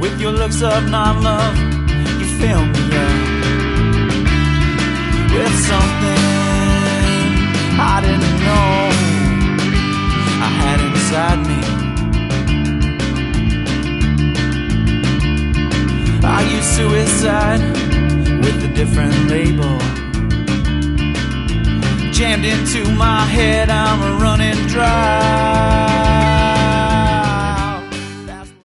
With your looks of non-love, you fill me up with something I didn't know I had inside me. I use suicide with a different label. Jammed into my head, I'm running dry.